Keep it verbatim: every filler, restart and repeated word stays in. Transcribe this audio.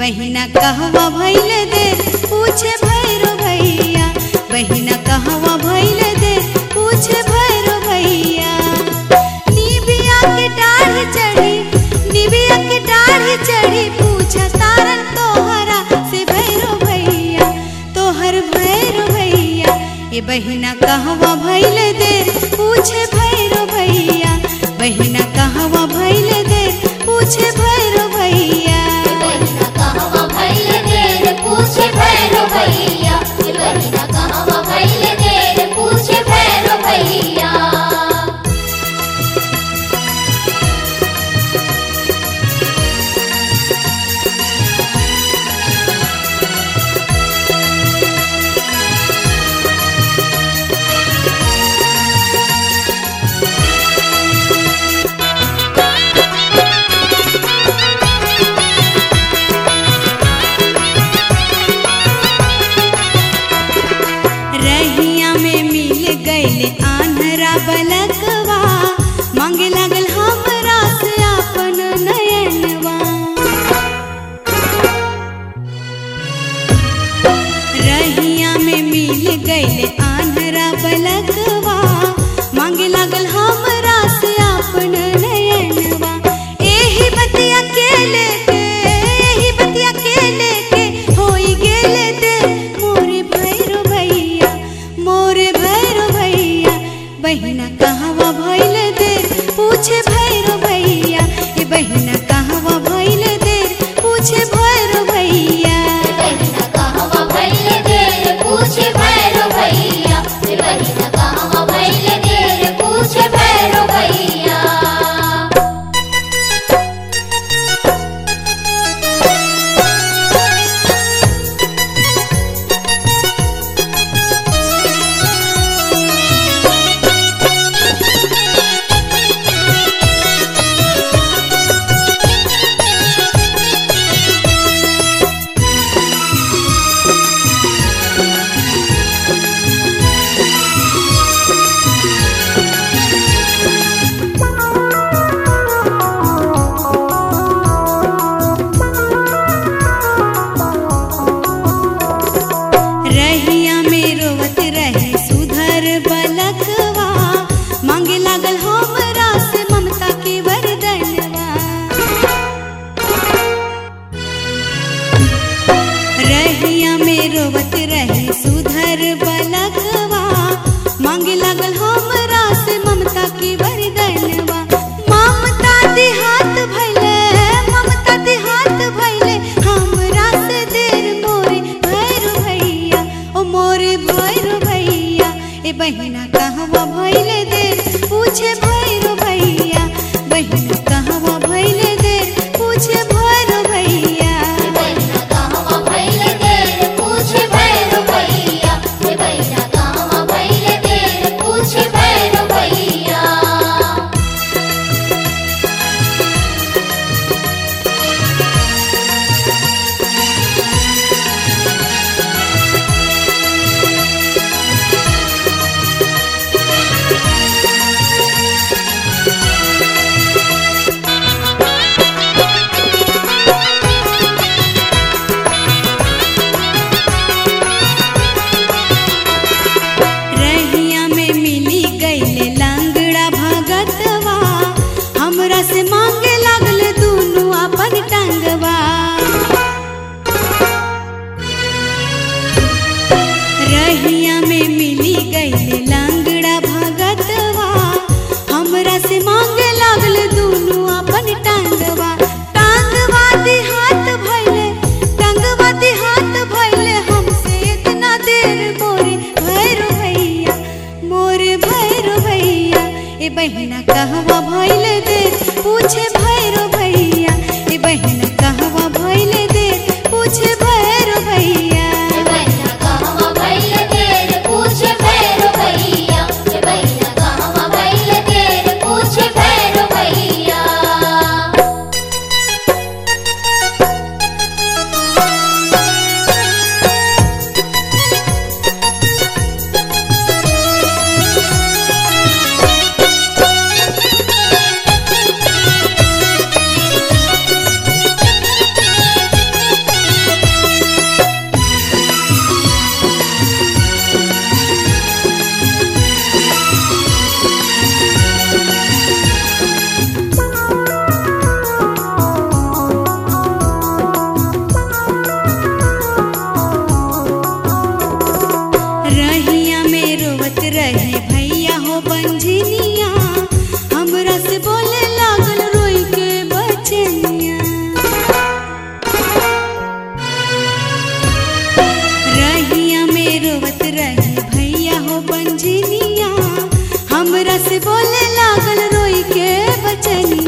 बहिना कहवा भइल दे पूछे भैरो भैया, बहिना कहवा भइल दे पूछे भैरो भैया। निबिया के डाढ़ चढ़ी, निबिया के डाढ़ चढ़ी पूछा तारन तोहरा से भैरो भैया, तोहर भैरो भैया। ये बहिना कहवा भइल दे पूछे भैरो भैया, बहिना कहवा भइल दे पूछे भैरो भैया। बहिना कहवा भइल दे पूछे भैरो भैया, बहिना कहवा भइल दे पूछे भैरो भैया। रहिया में मिल गइल आन्हरा बलकवा, मांगे लागल हमरा से आपन नयनवा। रहिया में मिल गइल आन्हरा बलकवा, मांगे लागल हमरा से आपन नयनवा। एही बतिया के लेके, एही बतिया के लेके होई गेले दे मोरे भैरो भैया, मोरे भैरो भैया। बहिना कहवा भइल दे पूछे भैरो भैया, ए बहिना कहवा भइल दे पूछे भैरो भैया। बहिना कहवा भइल दे पूछे भैरो भैया, बहिना कहवा भइल दे पूछे भैरो भैया। रहिया में रोवत रहे सुधर बलकवा, मांगे लागल हमरा से ममता के वरदनवा। रहिया में रोवत रहे सुधर बलकवा, मांगे लागल हमरा से ममता के वरदनवा। ममता देहात भइले, ममता देहात भइले हमरा से देर मोरे भैरो भैया, ओ मोरे भैरो भैया। ए बहिना कहवा भइल दे पूछे भैरो भैया, बहिना कहवा भइल दे पूछे भैरो भैया। बहिना कहवा भइल दे पूछे भैरो भैया, बहिना कहवा भइल दे पूछे भैरो भैया। बचनिया